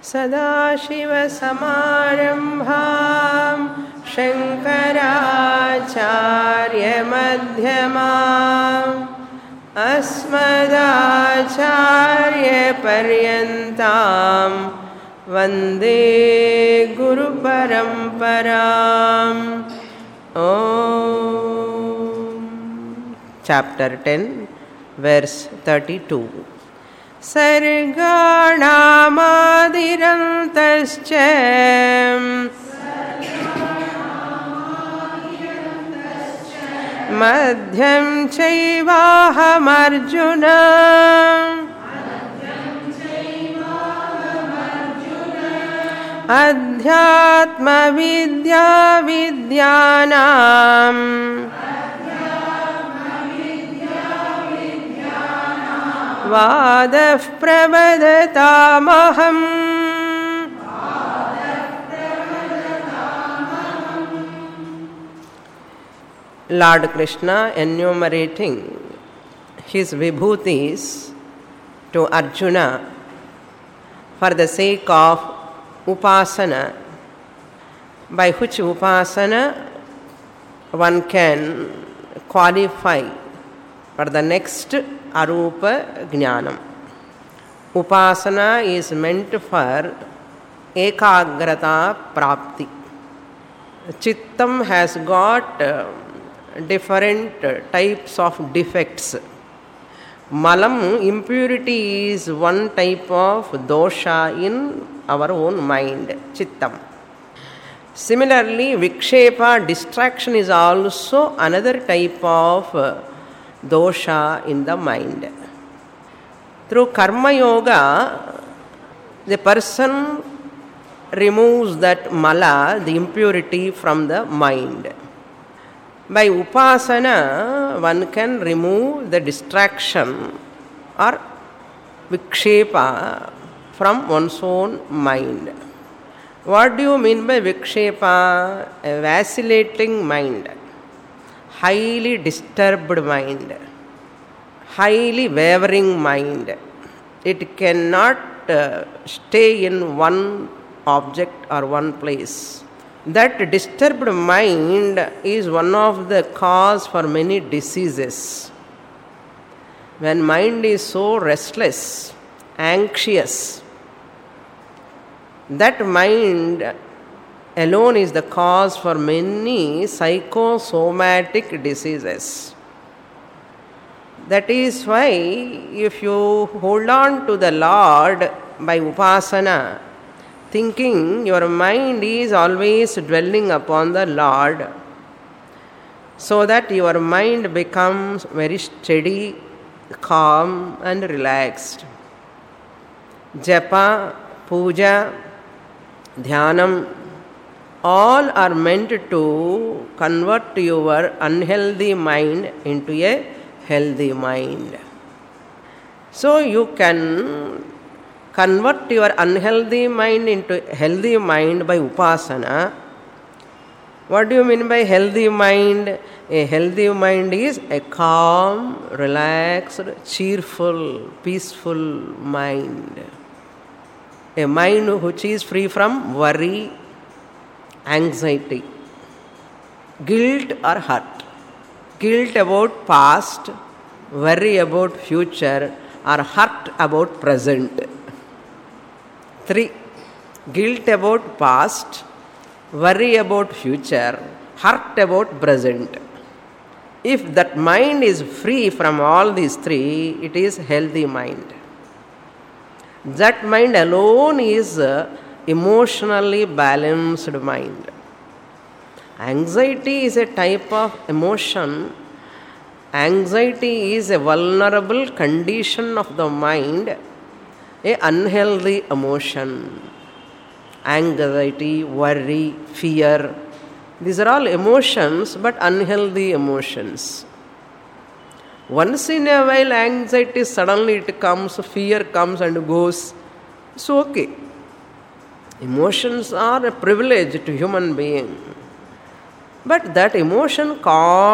सदाशिवसमारम्भां शङ्कराचार्यमध्यमाम् अस्मदाचार्यपर्यन्तां वन्दे गुरुपरम्पराम्. Chapter 10, verse 32. सर्गाणामादिरन्तश्च मध्यं चैवाहमर्जुन अध्यात्मविद्या विद्यानां वादः प्रवदतामहम्. Lord Krishna enumerating his vibhutis to Arjuna for the sake of upasana, by which upasana one can qualify for the next arupa jnanam. Upasana is meant for ekagrata prapti. Chittam has got different types of defects. Malam, impurity, is one type of dosha in our own mind, chittam. Similarly, vikshepa, distraction, is also another type of dosha in the mind. Through karma yoga, the person removes that mala, the impurity, from the mind. By upasana, one can remove the distraction or vikshepa from one's own mind. What do you mean by vikshepa? A vacillating mind, highly disturbed mind, highly wavering mind. It cannot stay in one object or one place. That disturbed mind is one of the cause for many diseases. When mind is so restless, anxious, that mind alone is the cause for many psychosomatic diseases. That is why if you hold on to the Lord by upasana, thinking your mind is always dwelling upon the Lord, so that your mind becomes very steady, calm and relaxed. Japa, puja, dhyanam, all are meant to convert your unhealthy mind into a healthy mind. So you can convert your unhealthy mind into healthy mind by upasana. What do you mean by healthy mind? A healthy mind is a calm, relaxed, cheerful, peaceful mind. A mind which is free from worry, anxiety, guilt or hurt. Guilt about past, worry about future, or hurt about present. 3. Guilt about past, worry about future, hurt about present. If that mind is free from all these 3, it is healthy mind. That mind alone is emotionally balanced mind. Anxiety is a type of emotion. Anxiety is a vulnerable condition of the mind, a unhealthy emotion. Anxiety, worry, fear, these are all emotions, but unhealthy emotions. Once in a while anxiety, suddenly it comes, fear comes and goes. It's okay. Emotions are a privilege to human being. But that emotion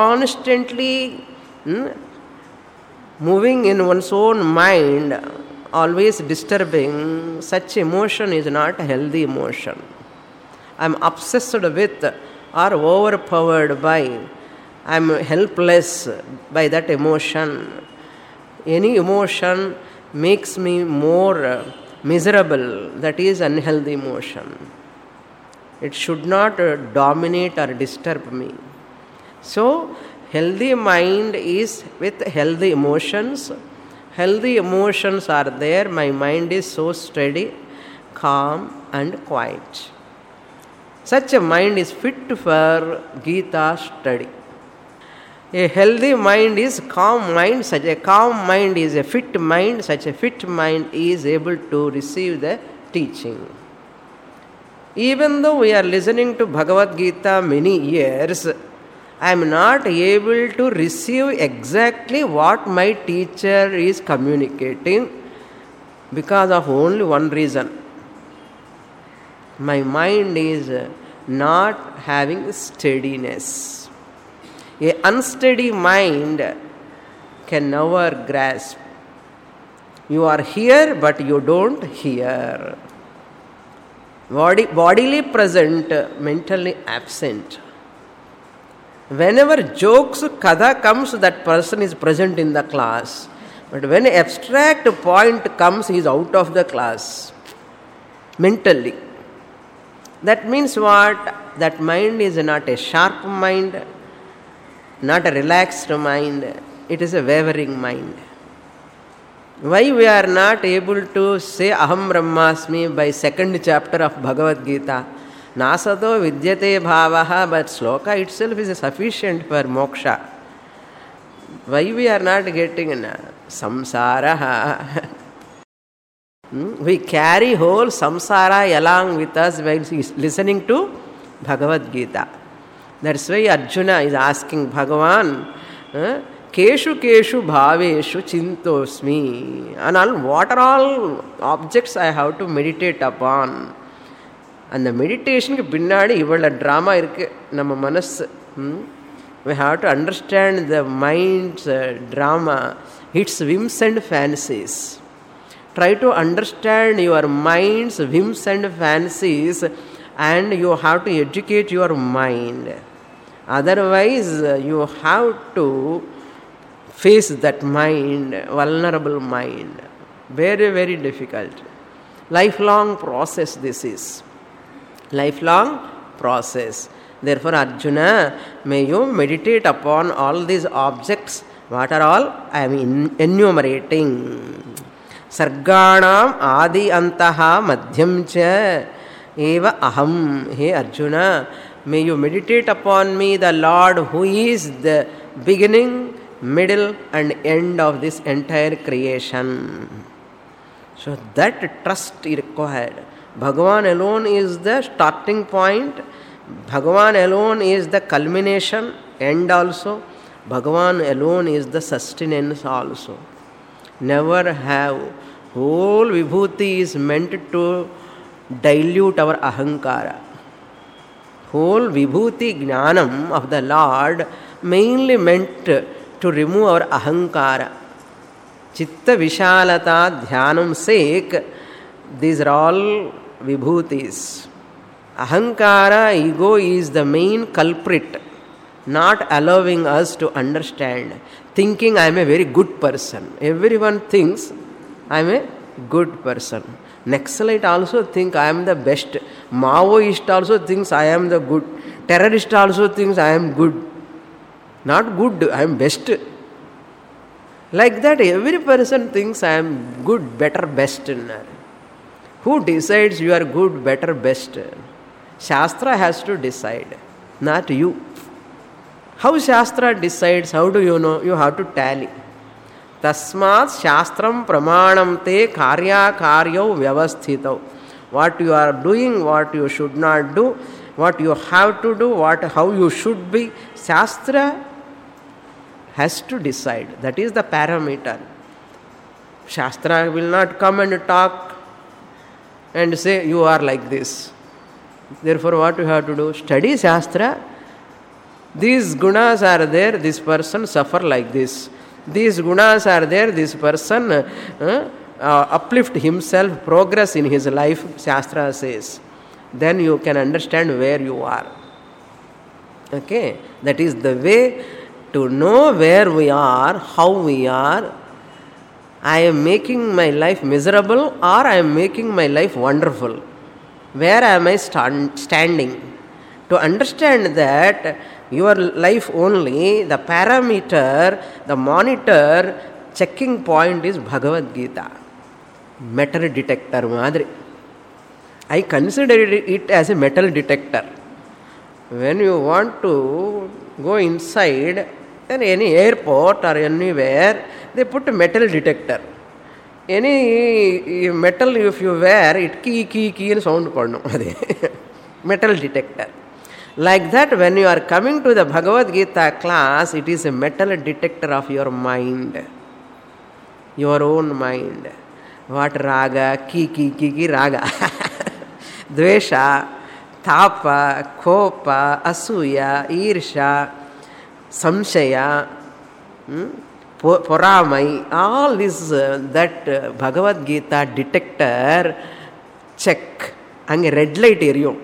constantly moving in one's own mind, always disturbing, such emotion is not a healthy emotion. I am obsessed with or overpowered by, I am helpless by that emotion. Any emotion makes me more miserable. That is unhealthy emotion. It should not dominate or disturb me. So, healthy mind is with healthy emotions. Healthy emotions are there. My mind is so steady, calm, and quiet. Such a mind is fit for Gita study. A healthy mind is calm mind. Such a calm mind is a fit mind. Such a fit mind is able to receive the teaching. Even though we are listening to Bhagavad Gita many years, I am not able to receive exactly what my teacher is communicating because of only one reason. My mind is not having steadiness. An unsteady mind can never grasp. You are here, but you don't hear. Bodily present, mentally absent. Whenever jokes, kada comes, that person is present in the class. But when abstract point comes, he is out of the class. Mentally. That means what? That mind is not a sharp mind, not a relaxed mind. It is a wavering mind. Why we are not able to say Aham Brahmasmi by second chapter of Bhagavad Gita? Nasato vidyate bhavaha, but sloka itself is sufficient for moksha. Why we are not getting samsara? We carry whole samsara along with us while listening to Bhagavad Gita. That's why Arjuna is asking Bhagavan, Keshu Keshu Bhaveshu Chintosmi. And all, what are all objects I have to meditate upon? And the meditation ku pinnadi ivvala drama irukku nama manassu. We have to understand the mind's drama, its whims and fancies. Try to understand your mind's whims and fancies, and you have to educate your mind. Otherwise, you have to face that mind, vulnerable mind. Very, very difficult. Lifelong process this is. Lifelong process. Therefore, Arjuna, may you meditate upon all these objects. What are all? I am enumerating. Sarganam adi antaha madhyam cha eva aham. Hey Arjuna, may you meditate upon me, the Lord who is the beginning, middle and end of this entire creation. So that trust is required. Bhagavan alone is the starting point. Bhagavan alone is the culmination, end also. Bhagavan alone is the sustenance also. Never have. Whole vibhuti is meant to dilute our ahankara. Whole vibhuti jnanam of the Lord mainly meant to remove our ahankara. Chitta vishalata dhyanam sake, these are all vibhutis. Ahankara, ego is the main culprit, not allowing us to understand. Thinking I am a very good person. Everyone thinks I am a good person. Naxalite also think I am the best. Maoist also thinks I am the good. Terrorist also thinks I am good. Not good, I am best. Like that, every person thinks I am good, better, best. Who decides you are good, better, best? Shastra has to decide, not you. How Shastra decides? How do you know? You have to tally. Tasmat Shastram Pramanam te karya karyo vyavasthito. What you are doing, what you should not do, what you have to do, how you should be. Shastra has to decide. That is the parameter. Shastra will not come and talk and say, you are like this. Therefore, what you have to do? Study Shastra. These gunas are there, this person suffer like this. These gunas are there, this person uplift himself, progress in his life, Shastra says. Then you can understand where you are. Okay? That is the way to know where we are, how we are. I am making my life miserable or I am making my life wonderful. Where am I standing? To understand that your life only, the parameter, the monitor, checking point is Bhagavad Gita. Metal detector madri. I consider it as a metal detector. When you want to go inside any airport or anywhere, they put a metal detector. Any metal if you wear, it key and sound padum. Metal detector. Like that, when you are coming to the Bhagavad Gita class, it is a metal detector of your mind. Your own mind. What raga, ki raga. Dvesha, tapa, kopa, asuya, irsha, samshaya, poramai, all this that Bhagavad Gita detector check. Ange red light area.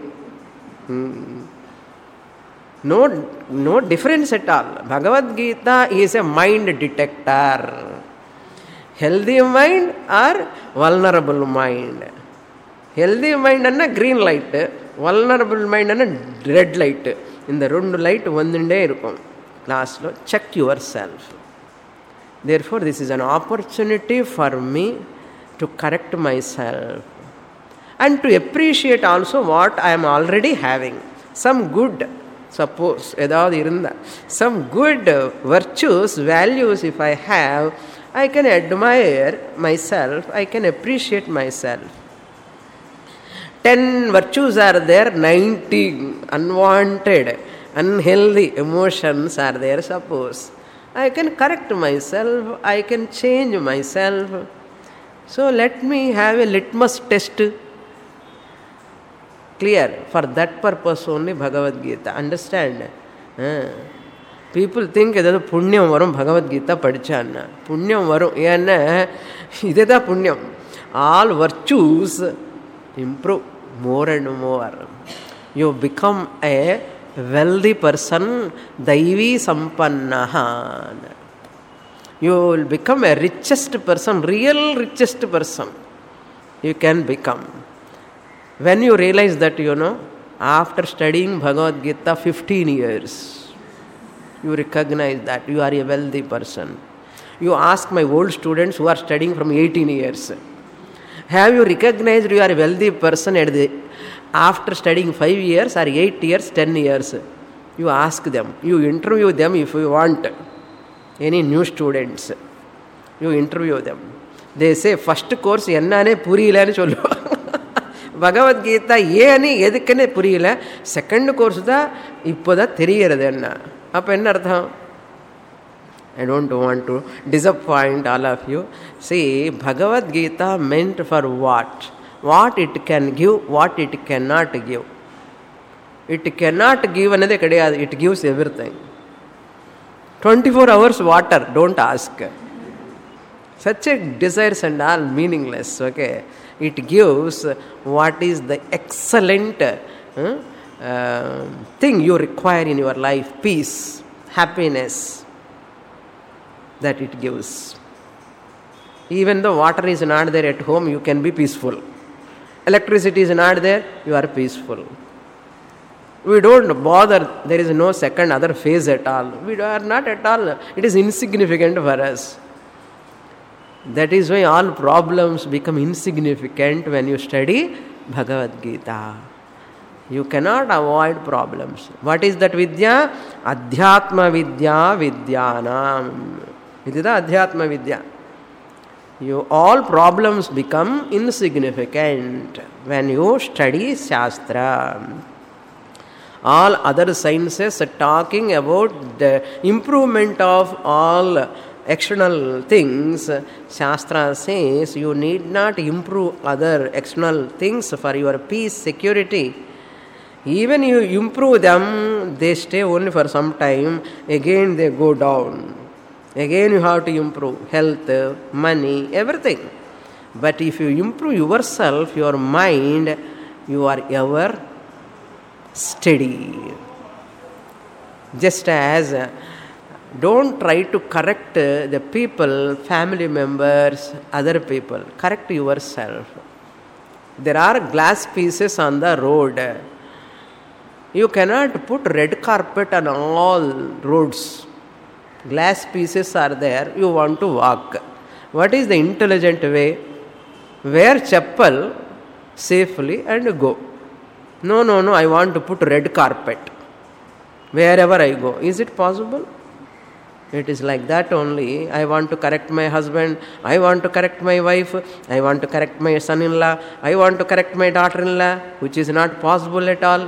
No difference at all. Bhagavad Gita is a mind detector. Healthy mind or vulnerable mind. Healthy mind anna green light, vulnerable mind anna red light. In the rendu light vandinde irukum. Last lo check yourself. Therefore, this is an opportunity for me to correct myself and to appreciate also what I am already having. Some good, suppose, some good virtues, values if I have, I can admire myself, I can appreciate myself. 10 virtues are there, 90 unwanted, unhealthy emotions are there, suppose. I can correct myself, I can change myself. So let me have a litmus test. Clear? For that purpose only Bhagavad Gita. Understand? People think that punyam varum Bhagavad Gita padichanna. Punyam varum. Yana ideda punyam. All virtues improve more and more. You become a wealthy person, daivi sampannaha. You will become a richest person, real richest person. You can become. When you realize that, after studying Bhagavad Gita 15 years, you recognize that you are a wealthy person. You ask my old students who are studying from 18 years, have you recognized you are a wealthy person after studying 5 years or 8 years, 10 years? You ask them, you interview them if you want. Any new students, you interview them. They say, first course, ennane puriyala sollu. Bhagavad Gita ஏனி எதுக்குன்னு புரியல, second course தான் இப்போதான் தெரிகிறது என்ன. அப்போ என்ன அர்த்தம்? I don't want to disappoint all of you. See, Bhagavad Gita meant for what? What it can give, what it cannot give. It cannot give another கிடையாது. It gives everything. 24 hours water, don't ask. Such a desires and all meaningless, okay? It gives what is the excellent thing you require in your life, peace, happiness, that it gives. Even though water is not there at home, you can be peaceful. Electricity is not there, you are peaceful. We don't bother, there is no second other phase at all. We are not at all, it is insignificant for us. That is why all problems become insignificant when you study Bhagavad Gita. You cannot avoid problems. What is that vidya? Adhyatma vidya vidyanam. It is the Adhyatma vidya. All problems become insignificant when you study Shastra. All other sciences are talking about the improvement of all external things. Shastra says you need not improve other external things for your peace, security. Even you improve them, they stay only for some time, again they go down. Again you have to improve health, money, everything. But if you improve yourself, your mind, you are ever steady. Just as don't try to correct the people, family members, other people. Correct yourself. There are glass pieces on the road. You cannot put red carpet on all roads. Glass pieces are there. You want to walk. What is the intelligent way? Wear chappal safely and go. No, I want to put red carpet wherever I go. Is it possible? It is like that only. I want to correct my husband. I want to correct my wife. I want to correct my son-in-law. I want to correct my daughter-in-law, which is not possible at all.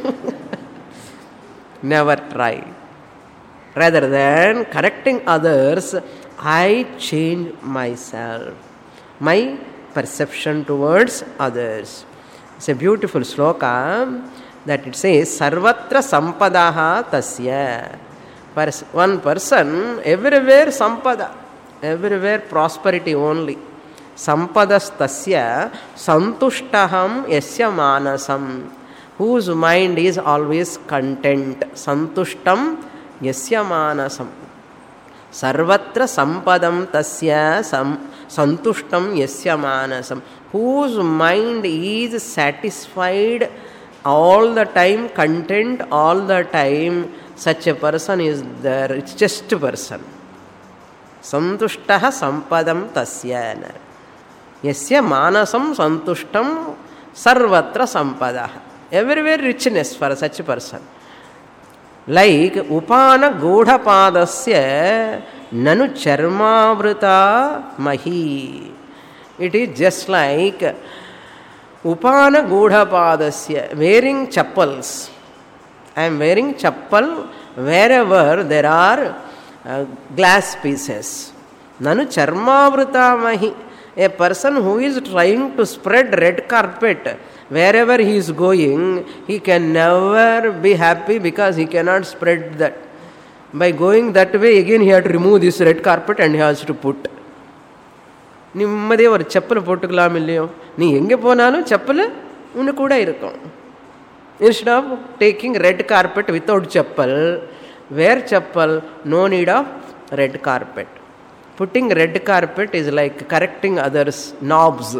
Never try. Rather than correcting others, I change myself, my perception towards others. It's a beautiful sloka that it says, Sarvatra sampadaha tasya. One person, everywhere sampada, everywhere prosperity only. Sampadas tasya santushtaham yasya manasam. Whose mind is always content. Santushtam yasya manasam. Sarvatra sampadam tasya santushtam yasya manasam. Whose mind is satisfied all the time, content all the time, such a person is the richest person. Santushtaha sampadam tasya. Yasya manasam santushtam sarvatra sampadaha. Everywhere richness for such a person. Like upana godhapadasya nanu charmavrita mahi. It is just like upana godhapadasya, wearing chappals. I am wearing chappal wherever there are glass pieces. Nanu charmavrita mahi. A person who is trying to spread red carpet, wherever he is going, he can never be happy because he cannot spread that. By going that way, again he has to remove this red carpet and he has to put. நிம்மதியே ஒரு செப்பல் போட்டுக்கலாம் இல்லையோ, நீ எங்கே போனாலும் செப்பல் உன்னு கூட இருக்கும். Instead of taking red carpet without chappal, wear chappal, no need of red carpet. Putting red carpet is like correcting others' knobs.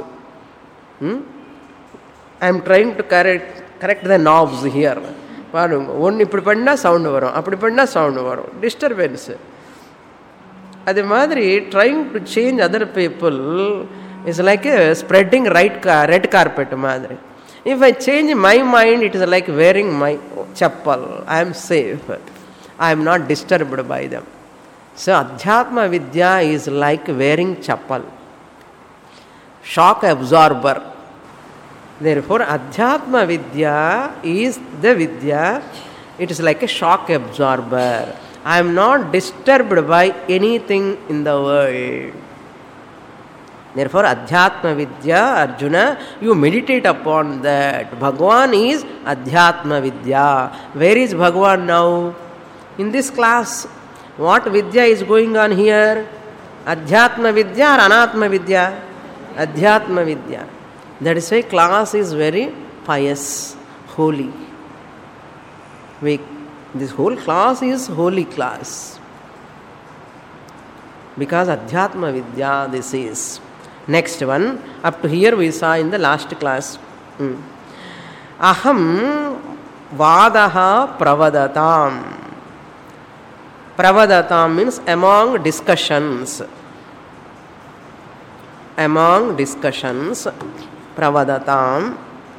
I am trying to correct the knobs here. ஒன்று இப்படி பண்ணால் சவுண்டு வரும், அப்படி பண்ணால் sound வரும், disturbance. அதே மாதிரி trying to change other people is like spreading red carpet மாதிரி. If I change my mind, it is like wearing my chappal. I am safe. I am not disturbed by them. So Adhyatma Vidya is like wearing chappal, shock absorber. Therefore Adhyatma Vidya is the Vidya. It is like a shock absorber. I am not disturbed by anything in the world. Therefore Adhyatma Vidya, Arjuna, you meditate upon that. Bhagavan is Adhyatma Vidya. Where is Bhagavan now? In this class. What Vidya is going on here? Adhyatma Vidya or Anatma Vidya? Adhyatma Vidya. That is why class is very pious, holy. This whole class is holy class. Because Adhyatma Vidya this is. Next one, up to here we saw in the last class. Aham vadaha pravadatam. Pravadatam means among discussions. Among discussions, pravadatam.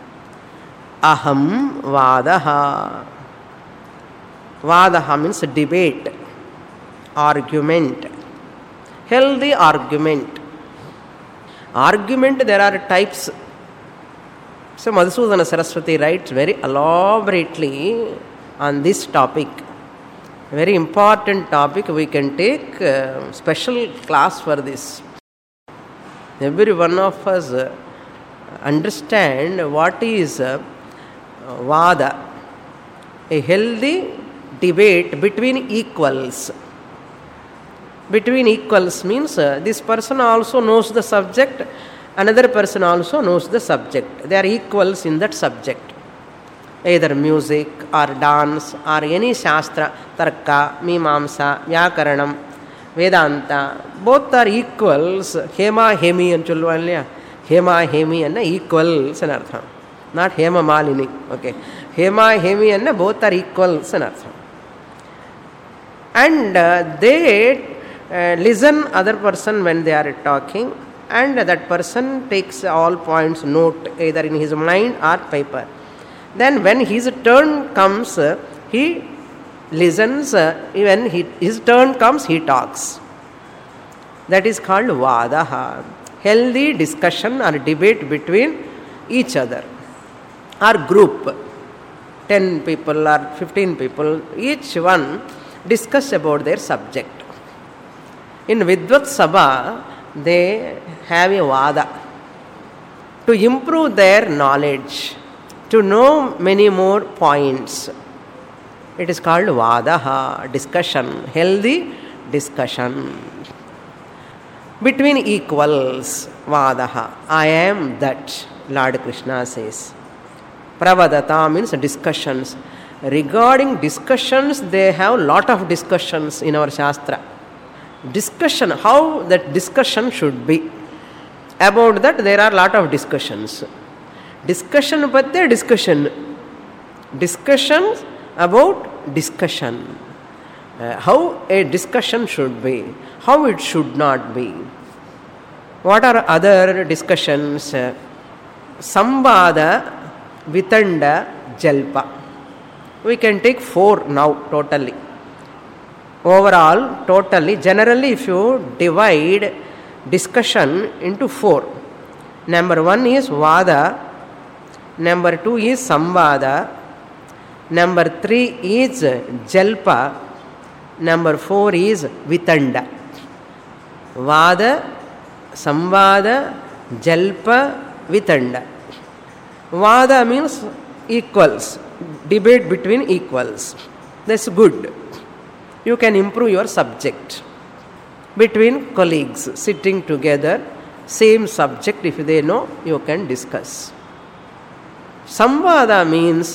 Aham vadaha. Vadaha means debate, argument, healthy argument. Argument, there are types. So Madhusudana Saraswati writes very elaborately on this topic. Very important topic. We can take a special class for this. Every one of us understand what is vada, a healthy debate between equals. Between equals means this person also knows the subject Another person also knows the subject. They are equals in that subject. Either music or dance or any Shastra, Tarka, Mimamsa, Vyakaranam, Vedanta, both are equals. Hema, Hemi and Chulvalya. Hema, Hemi and equals and artham. Not Hema Malini. Okay. Hema, Hemi and both are equals and artham. And they listen other person when they are talking, and that person takes all points note either in his mind or paper. Then when his turn comes, he listens. When his turn comes, he talks. That is called vadaha. Healthy discussion or debate between each other or group. 10 people or 15 people, each one discuss about their subject. In Vidvat Sabha, they have a vada to improve their knowledge, to know many more points. It is called vadaha, discussion, healthy discussion. Between equals, vadaha. I am that, Lord Krishna says. Pravadata means discussions. Regarding discussions, they have lot of discussions in our Shastra. Discussion, how that discussion should be. About that, there are lot of discussions. Discussion patte discussion. Discussions about discussion. How a discussion should be. How it should not be. What are other discussions? Samvada, Vitanda, Jalpa. We can take 4 now totally. Overall, totally, generally if you divide discussion into 4. Number 1 is Vada. Number 2 is Samvada. Number 3 is Jalpa. Number 4 is Vitanda. Vada, Samvada, Jalpa, Vitanda. Vada means equals. Debate between equals. That's good. You can improve your subject. Between colleagues sitting together, same subject, if they know, you can discuss. Samvada means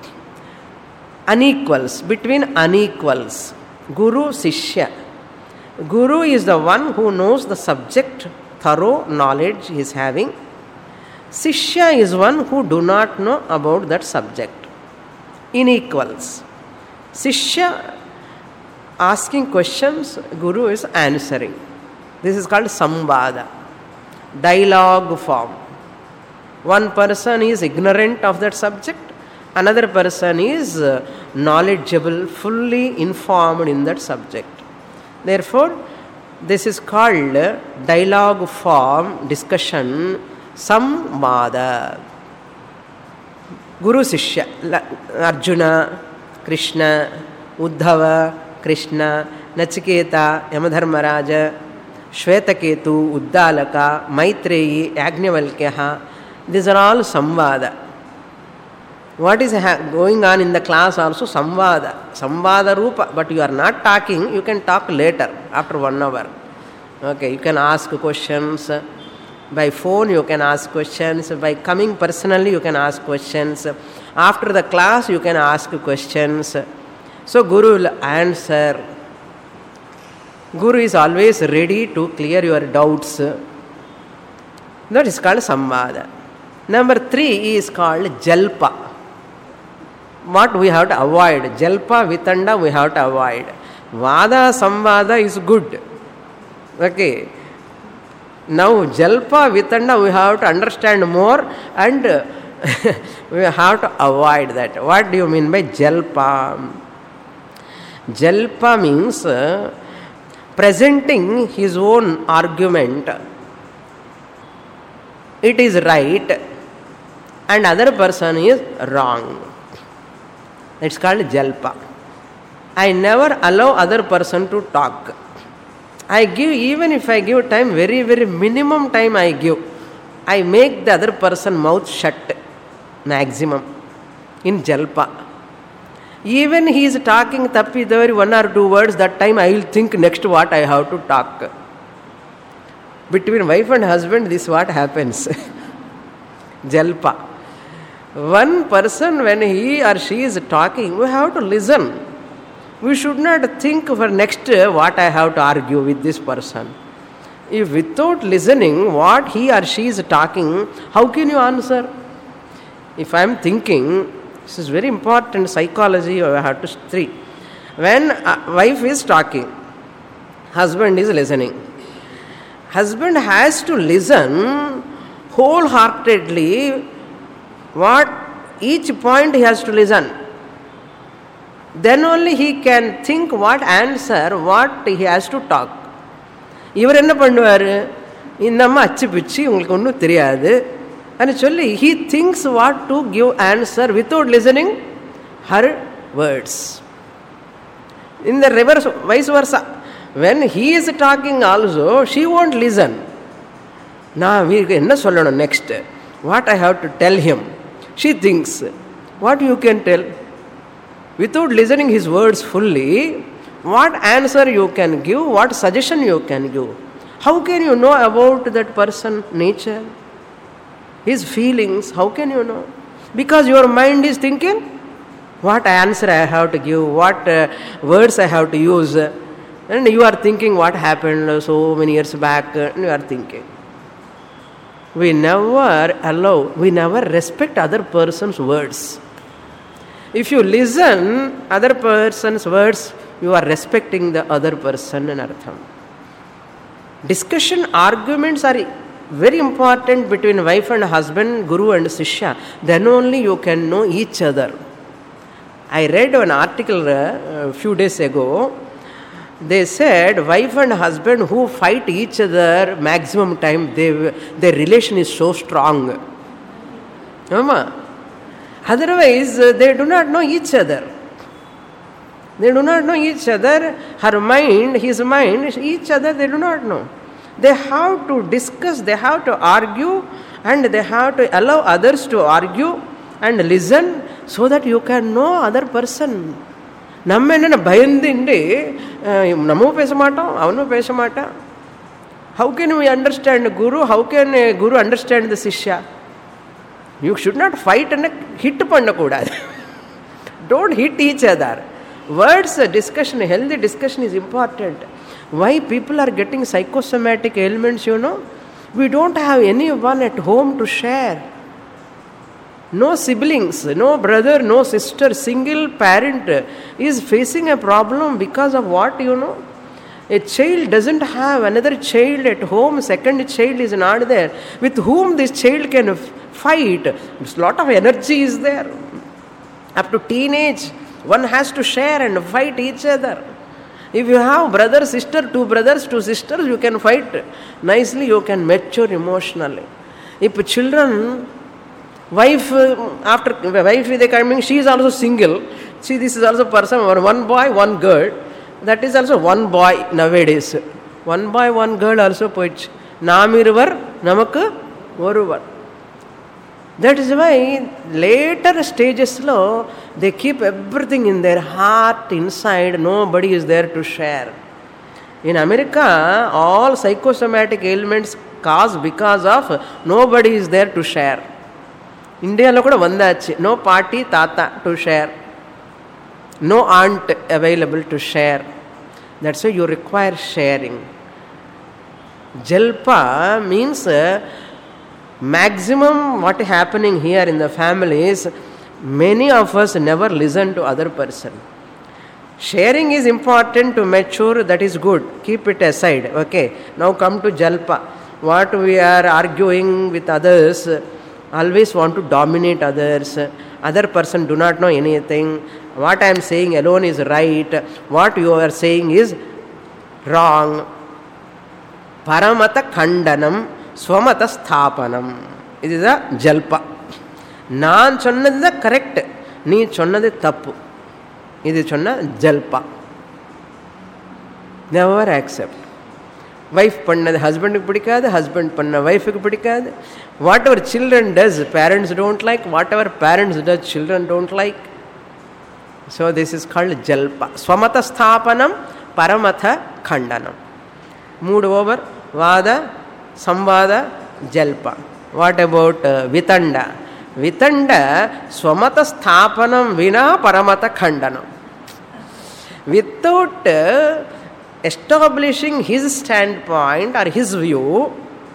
unequals, between unequals. Guru, Sishya. Guru is the one who knows the subject, thorough knowledge he is having. Sishya is one who do not know about that subject. Inequals. Sishya asking questions, Guru is answering. This is called Samvada. Dialogue form. One person is ignorant of that subject, another person is knowledgeable, fully informed in that subject. Therefore, this is called dialogue form, discussion, Samvada. Guru Sishya, Arjuna, Krishna, Uddhava, Krishna, Nachiketa, Yamadharmaraja, Shvetaketu, Uddalaka, Maitreyi, Yajnavalkya. These are all Samvada. What is going on in the class also? Samvada. Samvada Rupa. But you are not talking, you can talk later, after 1 hour. Okay, you can ask questions. By phone you can ask questions. By coming personally you can ask questions. After the class you can ask questions. So Guru will answer. Guru is always ready to clear your doubts. That is called Samvada. Number 3 is called Jalpa. What we have to avoid? Jalpa, Vitanda we have to avoid. Vada, Samvada is good. Okay. Now Jalpa, Vitanda we have to understand more and we have to avoid that. What do you mean by Jalpa? Jalpa means presenting his own argument. It is right and other person is wrong. It's called Jalpa. I never allow other person to talk. I give, even if I give time, very, very minimum time I give. I make the other person mouth shut, maximum, in Jalpa. Even he is talking tappidavari 1 or 2 words, that time I will think next what I have to talk. Between wife and husband, this is what happens. Jalpa. One person, when he or she is talking, we have to listen. We should not think for next what I have to argue with this person. If without listening what he or she is talking, how can you answer? If I am thinking, this is very important psychology, I have to treat. When wife is talking, husband is listening. Husband has to listen wholeheartedly what each point he has to listen. Then only he can think what answer, what he has to talk. இவர் என்ன பண்ணுவார், இந்த அம்மா அச்சு பிச்சு உங்களுக்கு ஒன்றும் தெரியாது and சொல்லி he thinks what to give answer without listening her words. In the reverse, vice versa, when he is talking also she won't listen. நான் என்ன சொல்லணும் next, what I have to tell him. She thinks what you can tell. Without listening his words fully, what answer you can give, what suggestion you can give. How can you know about that person nature, his feelings? How can you know? Because your mind is thinking what answer I have to give, what words I have to use, and you are thinking what happened so many years back, and you are thinking. We never respect other person's words. If you listen other person's words, you are respecting the other person in artham. Discussion, arguments are very important between wife and husband, guru and shishya. Then only you can know each other. I read an article a few days ago. They said wife and husband who fight each other maximum time, their relation is so strong. Otherwise, they do not know each other. They do not know each other. Her mind, his mind, each other they do not know. They have to discuss, they have to argue, and they have to allow others to argue and listen so that you can know other person. நம்ம என்ன பயந்துண்டு நம்மவும் பேச மாட்டோம், அவனும் பேச மாட்டான். How can we understand Guru? How can a Guru understand the Shishya? You should not fight and hit பண்ணக்கூடாது. Don't hit each other. Words discussion, healthy discussion is important. Why people are getting psychosomatic ailments, you know? We don't have anyone at home to share. No siblings, no brother, no sister, single parent is facing a problem because of what, you know? A child doesn't have another child at home, second child is not there, with whom this child can fight. A lot of energy is there. Up to teenage, one has to share and fight each other. If you have brother, sister, two brothers, two sisters, you can fight nicely, you can mature emotionally. If children, wife, after wife they coming, she is also single. See, this is also person, one boy, one girl. That is also one boy nowadays. One boy, one girl also poich. Namirvar, namakku oruvar. That is why later stages they keep everything in their heart inside. Nobody is there to share. In America, all psychosomatic ailments caused because of nobody is there to share. India lo kuda vandachi. No party tata to share. No aunt available to share. That's why you require sharing. Jalpa means maximum what is happening here in the family is many of us never listen to other person. Sharing is important to mature, that is good. Keep it aside. Okay. Now come to Jalpa. What we are arguing with others, always want to dominate others. Other person do not know anything. What I am saying alone is right. What you are saying is wrong. Paramata khandanam, swamata sthapanam. This is a Jalpa. நான் சொன்னது தான் correct, நீ சொன்னது தப்பு. இது சொன்ன ஜல்பா. Never accept. Wife பண்ணது ஹஸ்பண்டுக்கு பிடிக்காது, ஹஸ்பண்ட் பண்ண வைஃபுக்கு பிடிக்காது. Whatever children does parents don't like, whatever parents does children don't like. So this is called Jalpa. ஸ்வமத ஸ்தாபனம், பரமத கண்டனம். மூடு ஓவர், வாத Samvada, Jalpa. What about Vitanda? Vitanda, Swamata Sthapanam Vina Paramata Khandanam. Without establishing his standpoint or his view,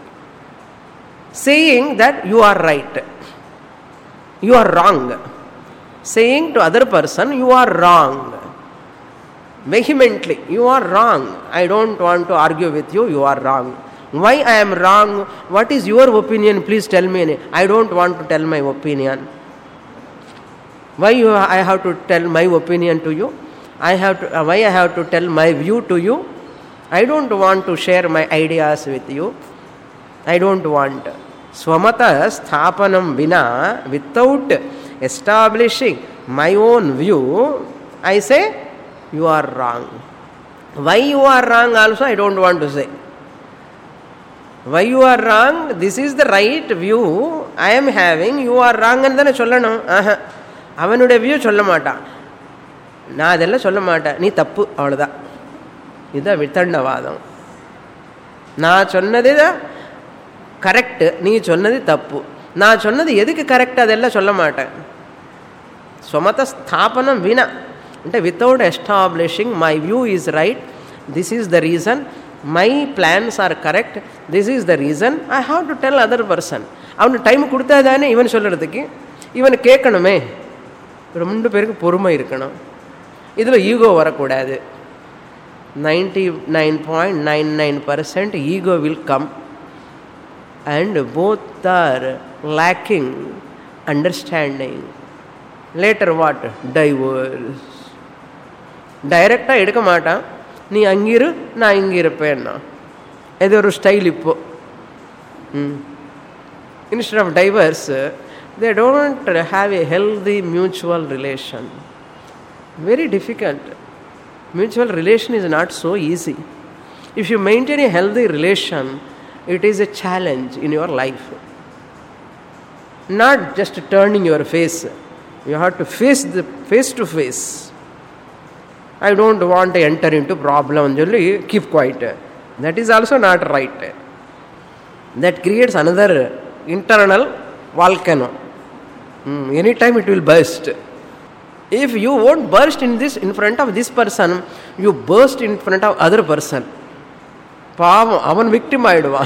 saying that you are right, you are wrong. Saying to other person, you are wrong. Vehemently, you are wrong. I don't want to argue with you, you are wrong. Why I am wrong? What is your opinion? Please tell me. I don't want to tell my opinion. Why I have to tell my opinion to you? Why I have to tell my view to you? I don't want to share my ideas with you. I don't want. Swamata sthapanam vina, without establishing my own view, I say, you are wrong. Why you are wrong also I don't want to say. Why you are wrong? This is the right view I am having. You are wrong and then சொல்லணும். அவனுடைய view சொல்ல மாட்டான். நான் அதெல்லாம் சொல்ல மாட்டேன். நீ தப்பு, அவ்வளோதான். இதுதான் வித்தண்டவாதம். நான் சொன்னது கரெக்டு, நீ சொன்னது தப்பு. நான் சொன்னது எதுக்கு கரெக்ட் அதெல்லாம் சொல்ல மாட்டேன். ஸ்வமத ஸ்தாபனம் வினா అంటే without establishing my view is right, this is the reason, my plans are correct, this is the reason, I have to tell other person. அவனுக்கு டைம் கொடுத்தா தானே இவன் சொல்கிறதுக்கு, இவன் கேட்கணுமே. ரெண்டு பேருக்கு பொறுமை இருக்கணும். இதில் ஈகோ வரக்கூடாது. 99.99% ego will come and both are lacking understanding. Later what? Divorce. டைரெக்டாக எடுக்க மாட்டான். நீ அங்கிரு, நான் இங்கே இருப்பேன்னா. இது ஒரு ஸ்டைல் இப்போ. Instead of divorce, they don't have a healthy mutual relation. Very difficult. Mutual relation is not so easy. If you maintain a healthy relation, it is a challenge in your life. Not just turning your face. You have to face the face to face. I don't want to enter into problem. Keep quiet. That is also not right. That creates another internal volcano. Anytime it will burst. If you won't burst in front of this person, you burst in front of other person. பாவம், அவன் victim ஆயிடுவான்.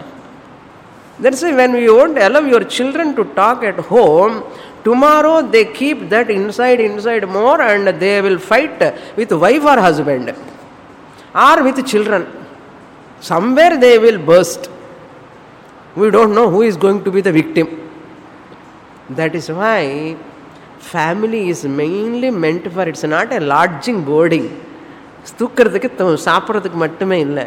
That's why when you won't allow your children to talk at home, tomorrow they keep that inside more and they will fight with wife or husband or with children. Somewhere they will burst. We don't know who is going to be the victim. That is why family is mainly meant for, it's not a lodging boarding. தூக்கிறதுக்கு சாப்பிட்றதுக்கு மட்டுமே இல்லை.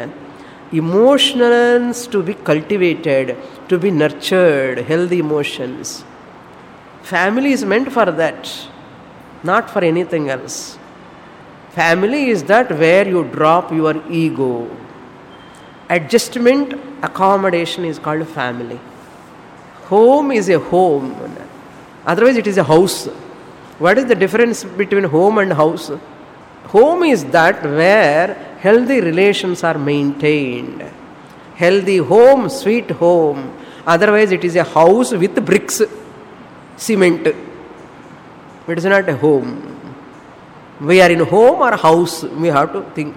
Emotions to be cultivated, to be nurtured, healthy emotions. Family is meant for that, not for anything else. Family is that where you drop your ego. Adjustment, accommodation is called family. Home is a home. Otherwise it is a house. What is the difference between home and house? Home is that where healthy relations are maintained. Healthy home, sweet home. Otherwise it is a house with bricks, cement. It is not a home. We are in home or house, we have to think.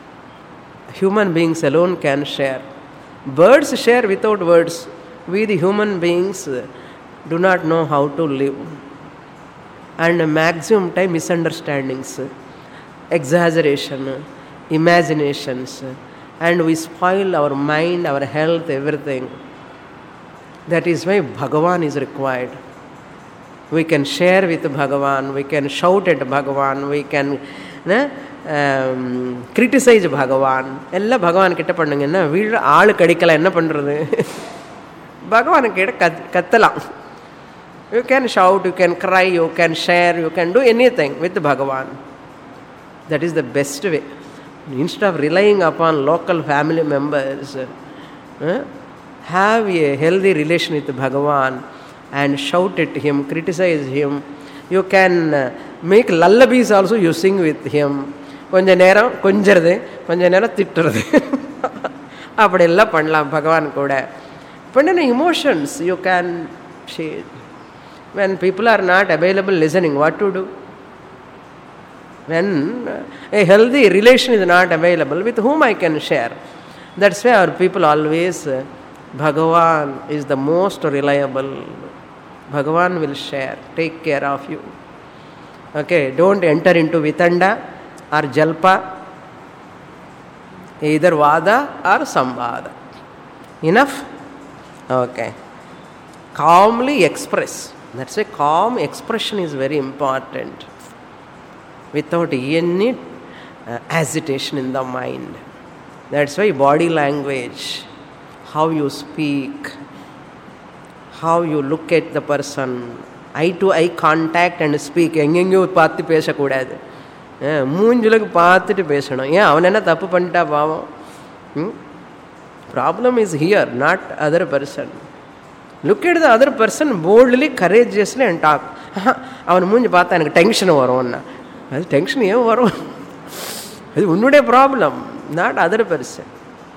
Human beings alone can share. Birds share without words. We the human beings do not know how to live. And maximum time misunderstandings, exaggeration, imaginations, and we spoil our mind, our health, everything. That is why Bhagavan is required. We can share with Bhagavan, we can shout at Bhagavan, we can criticize Bhagavan. எல்லாம் பகவான் கிட்ட பண்ணுங்க. என்ன வீடு ஆளு கிடைக்கல, என்ன பண்றது? பகவான் கிட்ட கத்தலாம். You can shout, you can cry, you can share, you can do anything with Bhagavan. That is the best way. Instead of relying upon local family members, have a healthy relation with Bhagavan and shout at him, criticize him. You can make lullabies also, you sing with him. கொஞ்ச நேரம் கொஞ்சறது, கொஞ்ச நேரம் திட்டுறது. அப்படியெல்லாம் பண்ணலாம் பகவான் கூட. பண்ணின emotions you can share. When people are not available listening, what to do? When a healthy relation is not available, with whom I can share? That's why our people always, Bhagavan is the most reliable. Bhagavan will share, take care of you. Okay, don't enter into Vitanda or Jalpa, either Vada or Samvada. Enough? Okay. Calmly express. That's why calm expression is very important. Without any agitation in the mind. That's why body language, how you speak, how you look at the person, eye to eye contact and speak. எங்கெங்கயோ பார்த்து பேசக்கூடாது, மூஞ்சிலுக்கு பார்த்துட்டு பேசணும். ஏன் அவன் என்ன தப்பு பண்ணிட்டா பாவம்? Problem is here, not other person. Look at the other person boldly, courageously and talk. அவன் மூஞ்சி பார்த்தா எனக்கு டென்ஷன் வரும்னா, அது டென்ஷன் ஏன் வரும்? அது உன்னுடைய problem, not other person.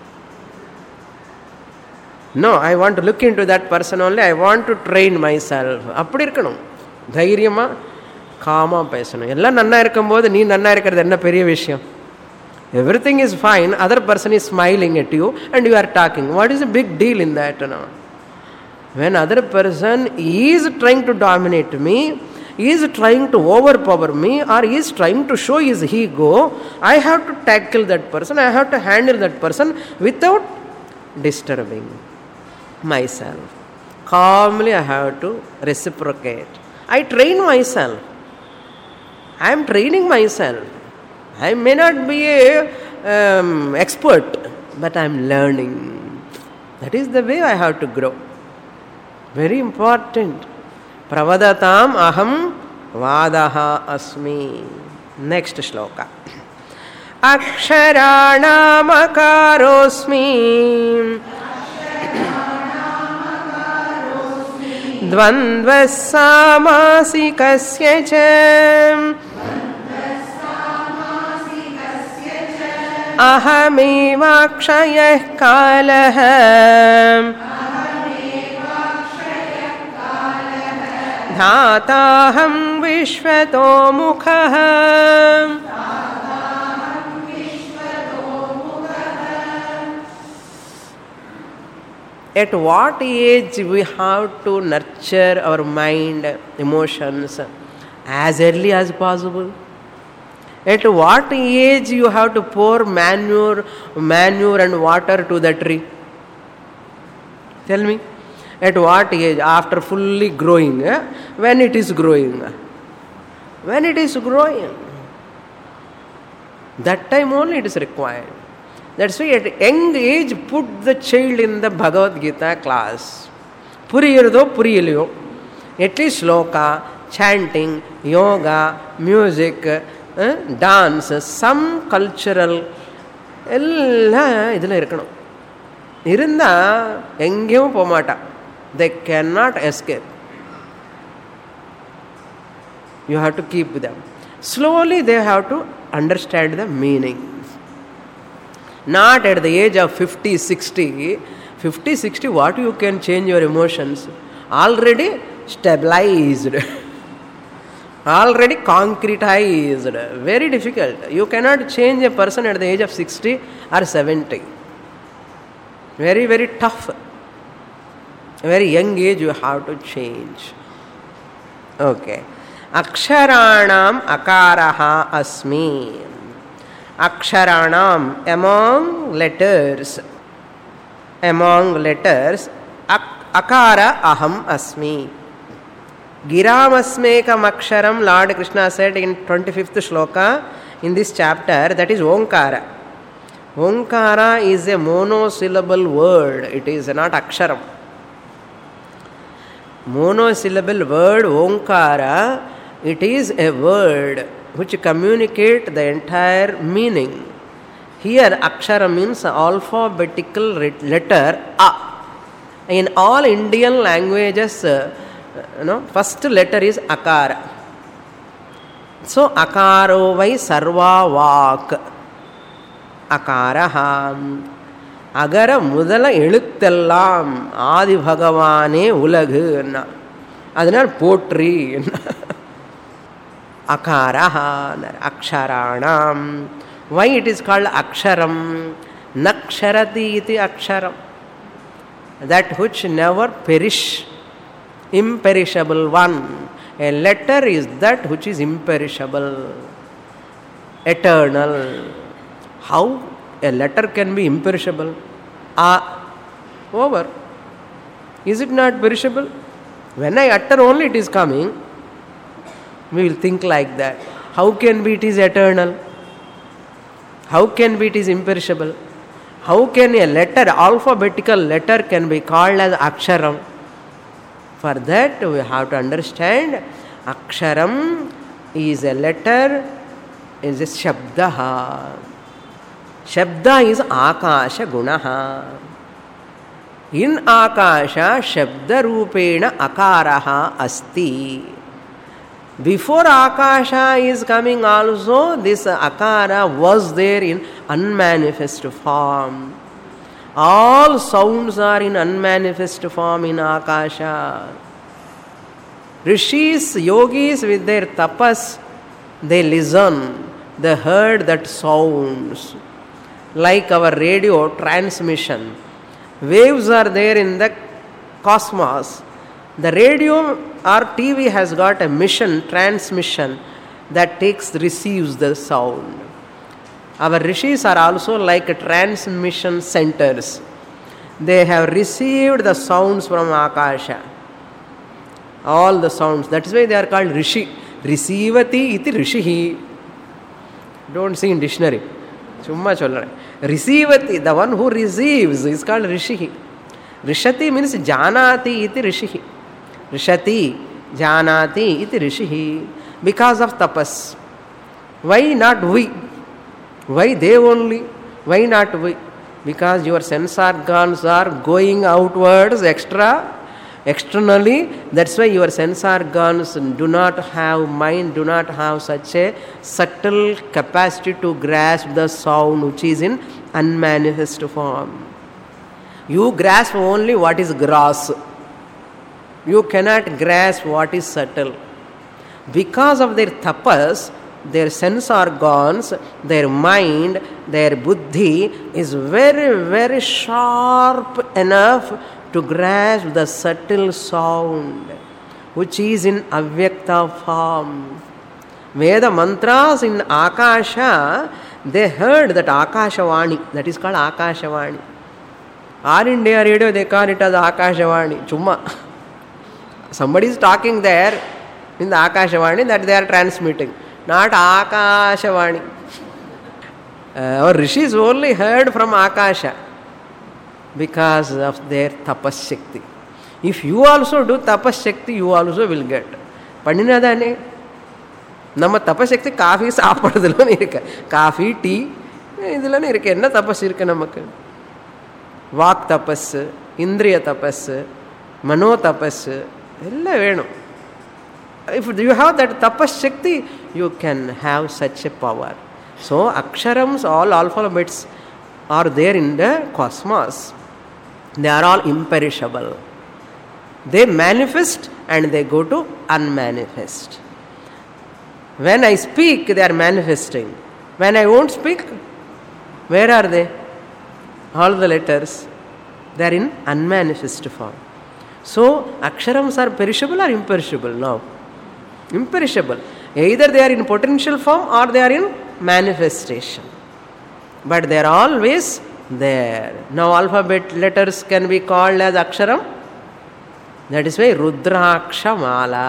No, I want to look into that person only, I want to train myself. அப்படி இருக்கணும், தைரியமாக காமாக பேசணும். எல்லாம் நன்னா இருக்கும்போது நீ நன்னா இருக்கிறது என்ன பெரிய விஷயம்? Everything is fine, other person is smiling at you and you are talking. What is the big deal in that? No? When other person is trying to dominate me, is trying to overpower me, or is trying to show his ego, I have to tackle that person, I have to handle that person without disturbing myself. Calmly I have to reciprocate. I train myself. I am training myself. I may not be a expert, but I am learning. That is the way I have to grow. Very important. Pravadatam aham vadaha asmi. Next shloka. Aksharanam akarosmi. Dvandvas samasikasya cha. Ahamevakshayah kalaha. Dhataham vishvato mukhaha. At what age we have to nurture our mind, emotions? As early as possible. At what age you have to pour manure and water to the tree? Tell me. At what age? After fully growing? When it is growing? When it is growing. That time only it is required. That's why at young age put the child in the Bhagavad Gita class. Puriyirdo puriyiliyo. At least sloka, chanting, yoga, music, dance, some cultural எல்லாம் இதில் இருக்கணும். இருந்தால் எங்கேயும் போக மாட்டா. They cannot escape. You have to keep them. Slowly they have to understand the meaning. Not at the age of 50, 60. 50, 60, what you can change your emotions? Already stabilized. Already concretized. Very difficult. You cannot change a person at the age of 60 or 70. Very, very tough. Very young age you have to change. Okay. Aksharanam akaraha asmi. Aksharanam, among letters. Among letters, akara aham asmi. Giramasmekam aksharam, Lord Krishna said in 25th shloka in this chapter, that is Omkara. Omkara is a monosyllable word. It is not aksharam. Monosyllable word Omkara, it is a word which communicate the entire meaning. Here akshara means alphabetical letter A. In all Indian languages, first letter is akara. So akaro vai sarva vak. Akaraha. அகர முதல எழுத்தெல்லாம் ஆதி பகவானே உலகு என்ன. அதனால் போற்றி என்ன. அகாரஹா அக்ஷராணாம். Why it is called aksharam? Naksharati iti aksharam. That which never perish, imperishable one. A letter is that which is imperishable, eternal. How a letter can be imperishable? Over. Is it not perishable? When I utter only it is coming. We will think like that. How can be it is eternal? How can be it is imperishable? How can a letter, alphabetical letter can be called as aksharam? For that we have to understand aksharam is a letter, is a shabdaha. Shabda is akasha gunaha. In akasha shabda rupena akaraha asti. Before akasha is coming also, this akara was there in unmanifest form. All sounds are in unmanifest form in akasha. Rishis, yogis with their tapas, they listen, they heard that sounds. Like our radio transmission, waves are there in the cosmos. The radio or TV has got a mission, transmission, that receives the sound. Our rishis are also like transmission centers. They have received the sounds from akasha. All the sounds. That is why they are called rishi. Risivati iti rishihi. Don't see in dictionary. Chumma cholra. Risivati, the one who receives, is called rishihi. Rishati means janati iti rishihi. Rishati, janati iti rishihi. Because of tapas. Why not we? Why they only? Why not we? Because your sense organs are going outwards externally. That's why your sense organs do not have mind, do not have such a subtle capacity to grasp the sound which is in unmanifest form. You grasp only what is gross. You cannot grasp what is subtle. Because of their tapas, their sense organs, their mind, their buddhi is very, very sharp enough to grasp the subtle sound which is in avyakta form. Veda mantras in akasha, they heard that akashavani, that is called akashavani. All India radio, they call it as akashavani. Chumma. Somebody is talking there in the akashavani, that they are transmitting. Not akashavani. Our rishis only heard from akasha because of their tapas shakti. If you also do tapas shakti, you also will get. Pandinadane நம்ம தபசக்தி coffee சாப்பிட்றதுலன்னு இருக்கு. Coffee tea இதுலன்னு இருக்கு. என்ன தபஸ் இருக்கு நமக்கு? Walk தபஸ், இந்திரிய தபஸ், மனோ தபஸ் எல்லாம் வேணும். If you have that tapas shakti, you can have such a power. So aksharams, all alphabets are there in the cosmos. They are all imperishable. They manifest and they go to unmanifest. When I speak, they are manifesting. When I won't speak, where are they? All the letters, they are in unmanifest form. So aksharams are perishable or imperishable now? Imperishable. Either they are in potential form or they are in manifestation. But they are always there. Now alphabet letters can be called as aksharam. That is why Rudraksha Mala.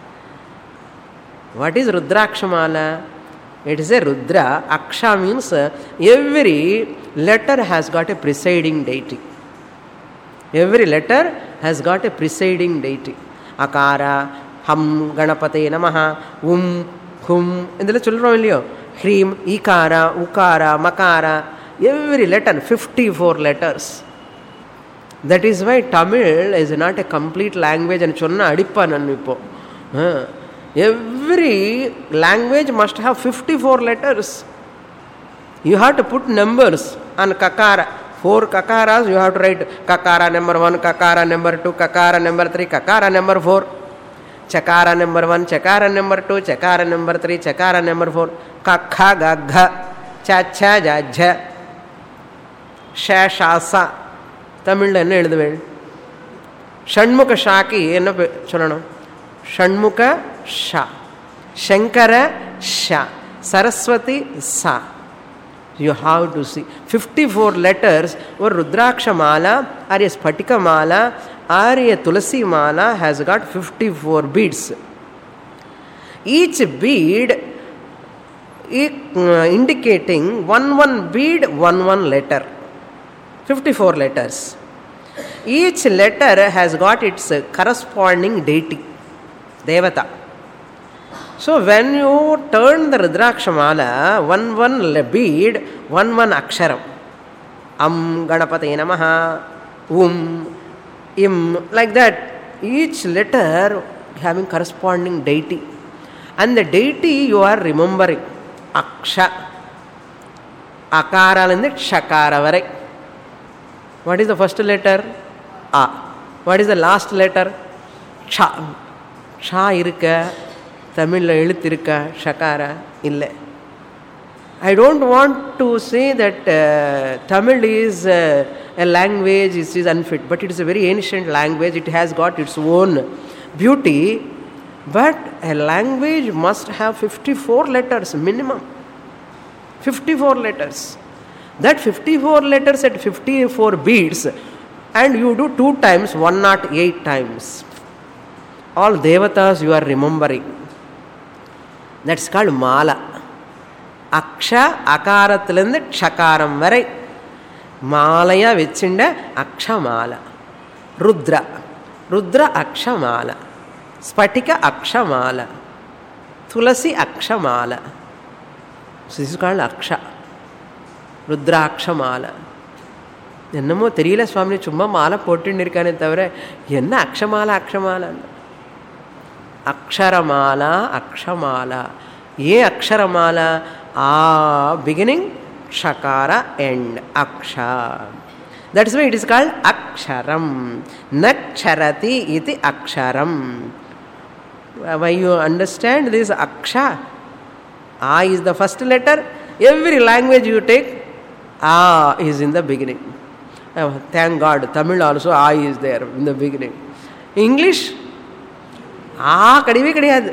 What is Rudraksha Mala? It is a Rudra. Aksha means every letter has got a presiding deity. Every letter has got a presiding deity. Akara, Ham, Ganapate Namaha, Hum, indile solrom illiyo, Hrim, Ikara, Ukara, Makara, every letter, 54 letters. That is why Tamil is not a complete language and sonna adippa nannu ipo. Every language must have 54 letters. You have to put numbers on kakara, 4 kakaras, you have to write kakara number 1, kakara number 2, kakara number 3, kakara number 4. Chakara number 1, chakara number 2, chakara number 3, chakara number 4. Kakha, gagha, chacha, jajha, sha, shasa. Tamil என்ன எழுதுவேன்? Shanmuga shock என்ன சொல்லணும்? ஷண்முக ஷா, சங்கர ஷா, சரஸ்வதி சா. You have to see 54 letters or Rudraksha mala or a Spatika mala or a Tulasi mala has got 54 beads. Each bead indicating one bead, one letter. 54 letters. Each letter has got its corresponding deity, Devata. So when you turn the Rudraksha mala, one bead, one aksharam. Am Ganapate Namaha, Im, like that. Each letter having corresponding deity. And the deity you are remembering. Aksha. Akara and Shakara varai. What is the first letter? A. What is the last letter? Cha. Cha irukka. Tamil எழுத்து இருக்கா? ஷகாரா இல்லை. I don't want to say that Tamil is a language, it is unfit, but it is a very ancient language. It has got its own beauty, but a language must have 54 letters minimum. 54 letters. That 54 letters at 54 beats, and you do 2 times, 108 times. All devatas you are remembering. That's called mala. Aksha, akarathilende shakaram varai malaya vechinda aksha mala. Rudra, Rudra aksha mala. Spatika aksha mala. Tulasi aksha mala. So this is called aksha. Rudraksha mala. என்னமோ தெரியல சுவாமி, சும்மா மாலை போட்டுன்னு இருக்கானே தவிர என்ன அக்ஷமாலா அக்ஷமாலா. அக்ஷரமாலா அக்ஷமாலா. ஏன் அக்ஷரமாலா? ஆ beginning, shakara end, aksha. That's why it is called aksharam. Nakcharati iti aksharam. Why you understand this aksha? A is the first letter. Every language you take, A is in the beginning. Thank God, Tamil also A is there in the beginning. English, A kadave kadiyadu.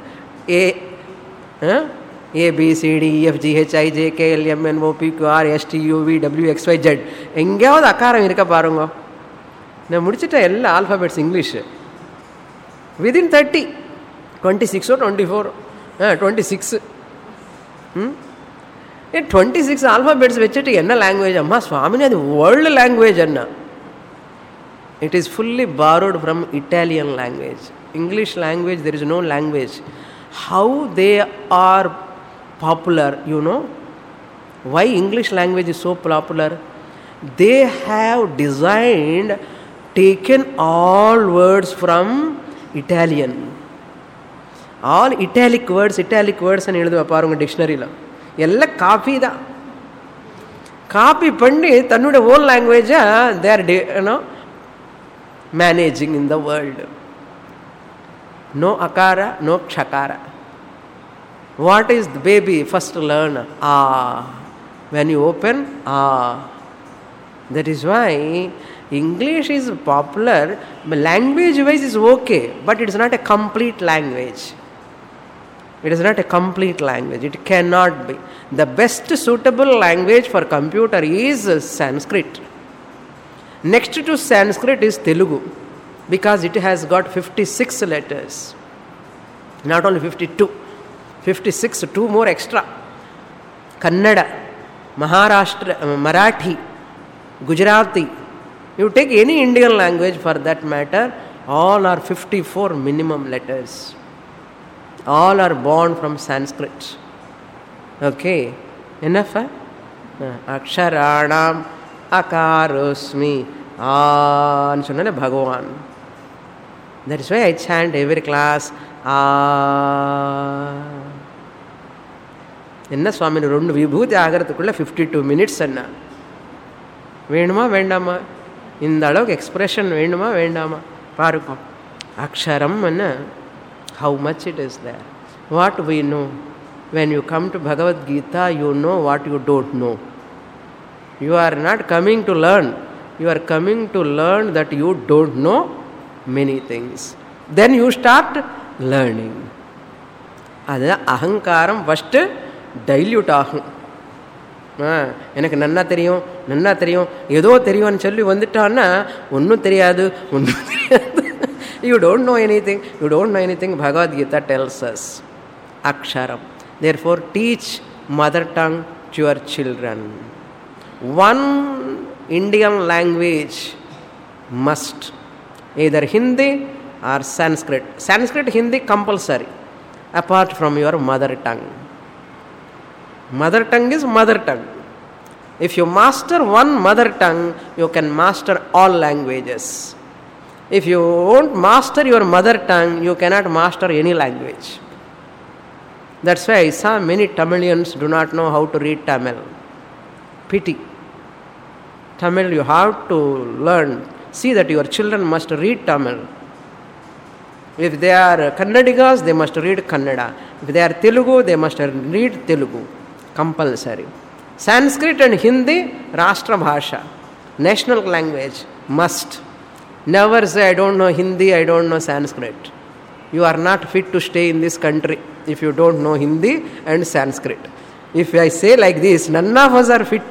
A B C D E F G H I J K L M N O P Q R S T U V W X Y Z. எங்கேயாவது அக்காரம் இருக்க பாருங்க. நான் முடிச்சிட்ட எல்லா alphabets English within 30, 26 or 24, 26. 26 alphabets வச்சுட்டு என்ன language அம்மா சுவாமினி, அது வேர்ல்டு லாங்குவேஜ் என்ன? It is fully borrowed from Italian language. English language, there is no language. How they are popular, you know? Why English language is so popular? They have designed, taken all words from Italian. All italic words and எழுதுவா பாருங்க டிக்ஷனரியில். எல்லாம் copy தான். Copy பண்ணி தன்னுடைய own லாங்குவேஜை they are managing in the world. No akara, no kshakara. What is the baby first learn? When you open, that is why English is popular. Language wise is okay, but it is not a complete language. It is not a complete language. It cannot be. The best suitable language for computer is Sanskrit. Next to Sanskrit is Telugu, because it has got 56 letters. Not only 52, 56, 2 more extra. Kannada, Maharashtra, Marathi, Gujarati. You take any Indian language for that matter, all are 54 minimum letters. All are born from Sanskrit. Okay, enough? Aksharanam akarosmi anu sonnale Bhagavan. That is why I chant every class என்ன சுவாமி ரெண்டு விபூதி ஆகிறதுக்குள்ள 52 minutes அண்ணா. வேணுமா வேண்டாமா? இந்த அளவுக்கு expression வேணுமா வேண்டாமா? பாருங்க. அக்ஷரம் how much it is there. What we know. When you come to Bhagavad Gita, you know what you don't know. You are not coming to learn. You are coming to learn that you don't know many things. Then you start learning. அது அகங்காரம் first dilute ஆகும். எனக்கு நன்னா தெரியும் ஏதோ தெரியும்னு சொல்லி வந்துட்டான்னா ஒன்றும் தெரியாது. You don't know anything. Bhagavad Gita tells us. Aksharam. Therefore, teach mother tongue to your children. One Indian language must. Either Hindi or Sanskrit. Sanskrit, Hindi compulsory. Apart from your mother tongue. Mother tongue is mother tongue. If you master one mother tongue, you can master all languages. If you won't master your mother tongue, you cannot master any language. That's why I saw many Tamilians do not know how to read Tamil. Pity. Tamil you have to learn. See that your children must read Tamil. If they are Kannadigas, they must read Kannada. If they are Telugu, they must read Telugu. Compulsory. Sanskrit and Hindi, Rashtra Bhasha. National language. Must. Never say, I don't know Hindi, I don't know Sanskrit. You are not fit to stay in this country if you don't know Hindi and Sanskrit. If I say like this, none of us are fit.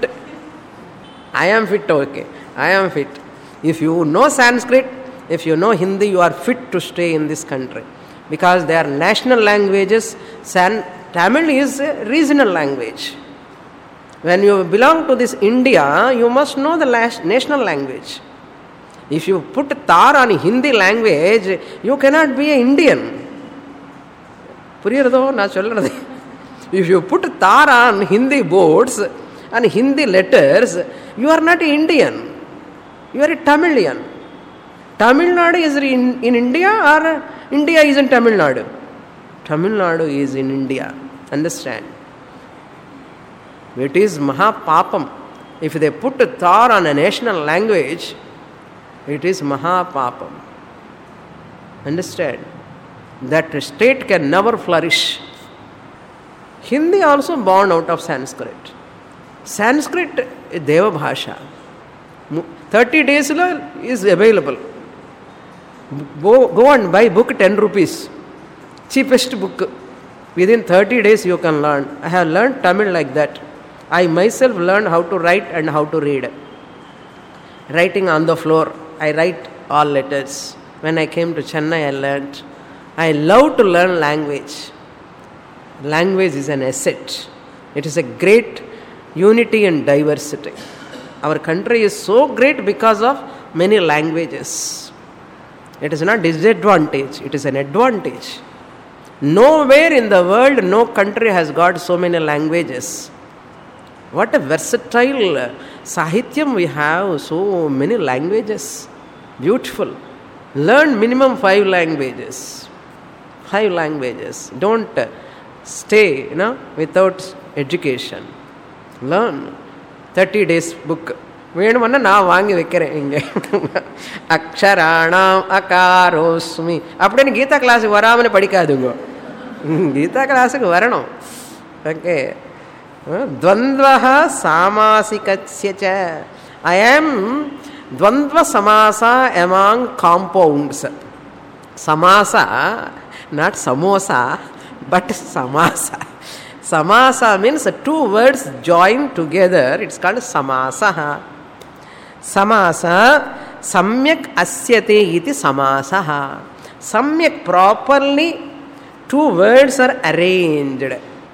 I am fit, okay. I am fit. If you know Sanskrit, if you know Hindi, you are fit to stay in this country. Because they are national languages. Tamil is a regional language. When you belong to this India, you must know the national language. If you put tar on Hindi language, you cannot be an Indian. புரியுறதோ நான் சொல்றது? If you put tar on Hindi boards and Hindi letters, you are not Indian. You are a Tamilian. Tamil Nadu is in India or India is in Tamil Nadu? Tamil Nadu is in India. Understand? It is Mahapapam. If they put tar on a national language, it is Mahapapam. Understand? That state can never flourish. Hindi also born out of Sanskrit. Sanskrit is Deva Bhasha. 30 days is available. Go and buy book 10 rupees. Cheapest book. Within 30 days you can learn. I have learned Tamil like that. I myself learned how to write and how to read. Writing on the floor. I write all letters. When I came to Chennai, I learned. I love to learn language. Language is an asset. It is a great unity and diversity. Our country is so great because of many languages. It is not disadvantage, it is an advantage. Nowhere in the world, no country has got so many languages. What a versatile sahityam we have, so many languages. Beautiful. Learn minimum 5 languages. 5 languages. Don't stay without education. Learn. 30 days book. வேணுமன்னா நான் வாங்கி வைக்கிறேன் இங்கே. அக்ஷராணாம் அகாரோஸ்மி அப்படின்னு கீதா கிளாஸுக்கு வராமல் படிக்காதுங்க. கீதா கிளாஸுக்கு வரணும். Okay. द्वन्द्वः सामासिकस्य च. I am द्वन्द्व samasa among compounds. Samasa, not samosa, but samasa. Samasa means 2 words joined together. It's called samasa. Samasa samyak asyate iti samasa. Samyak, properly 2 words are arranged.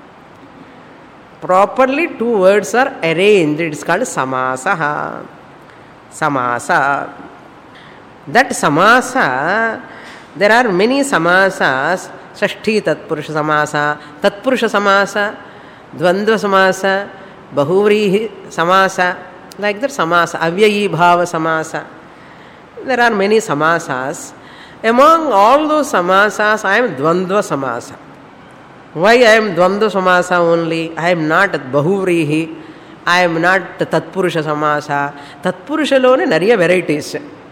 Properly 2 words are arranged. It's called samasa. Samasa. That samasa, there are many samasas. Shashti tatpurusha samasa, tatpurusha samasa, dvandva samasa, bahuvrihi samasa, like that samasa, avyayi bhava samasa. There are many samasas. Among all those samasas, I am dvandva samasa. Why I am dvandva samasa only? I am not bahuvrihi. I am not Tatpurusha Samasa. Tatpurushaloone nariya varieties.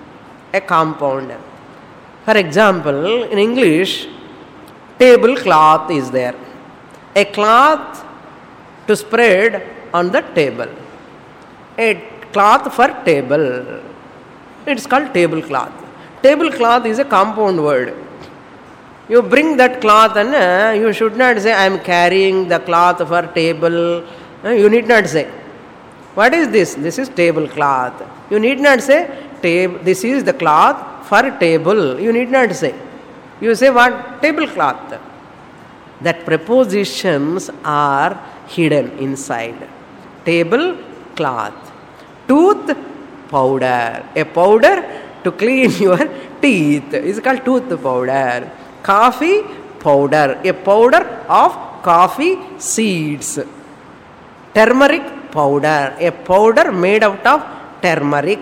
A compound. For example, in English, tablecloth is there. A cloth to spread on the table. A cloth for table. It's called tablecloth. Tablecloth is a compound word. You bring that cloth and you should not say, I am carrying the cloth for table. You need not say. What is this? This is tablecloth. You need not say, this is the cloth for table. You need not say. You say what? Tablecloth. That prepositions are hidden inside. Table, cloth. Tooth, powder. A powder to clean your teeth is called tooth powder. Coffee, powder. A powder of coffee seeds. Turmeric powder. A powder made out of turmeric.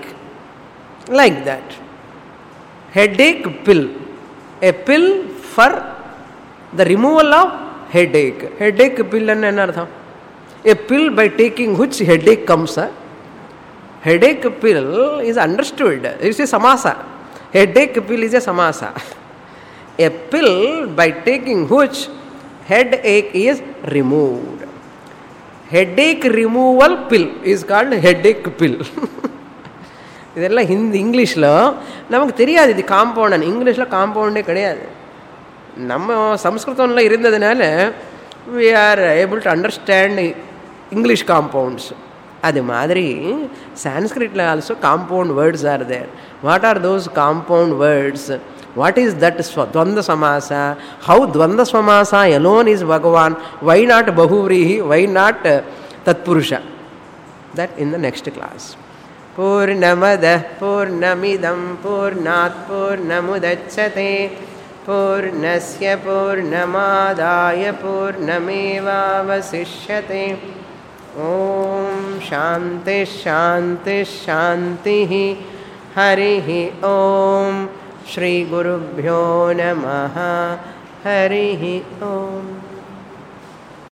Like that. Headache pill. A pill for the removal of headache. Headache pill and another. A pill by taking which headache comes. Headache pill is understood. It's a samasa. Headache pill is a samasa. A pill by taking which headache is removed. Headache removal pill is called headache pill. இதெல்லாம் ஹிந்தி இங்கிலீஷில் நமக்கு தெரியாது. இது compound. இங்கிலீஷில் காம்பவுண்டே கிடையாது. நம்ம சம்ஸ்கிருதம்ல இருந்ததுனால we are able to understand English compounds. அது மாதிரி சான்ஸ்கிரிட்ல also compound words are there. What are those compound words? What is that Dvanda Samasa? How Dvanda Samasa alone is Bhagavan? Why not Bahuvrihi? Why not Tatpurusha? That in the next class. Purnamadah Purnamidam Purnat Purnamudachyate Purnasya Purnamadaya Purnamevavasishyate. Om Shanti Shanti Shanti Harihi Om. Shri Gurubhyo Namaha. Harihi Om.